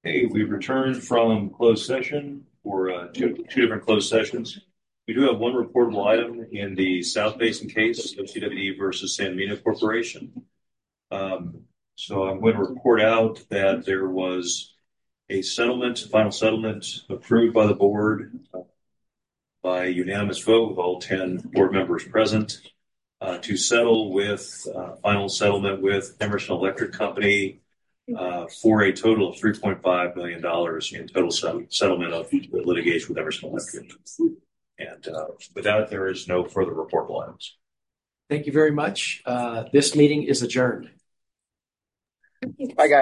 Hey, we returned from closed session for two different closed sessions. We do have one reportable item in the South Basin case of CWD versus Sanmina Corporation. So I'm going to report out that there was a final settlement approved by the board by unanimous vote with all 10 board members present to settle with final settlement with Emerson Electric Company for a total of $3.5 million in total settlement of litigation with Emerson Electric. And with that, there is no further reportable items. Thank you very much. This meeting is adjourned. Bye, guys.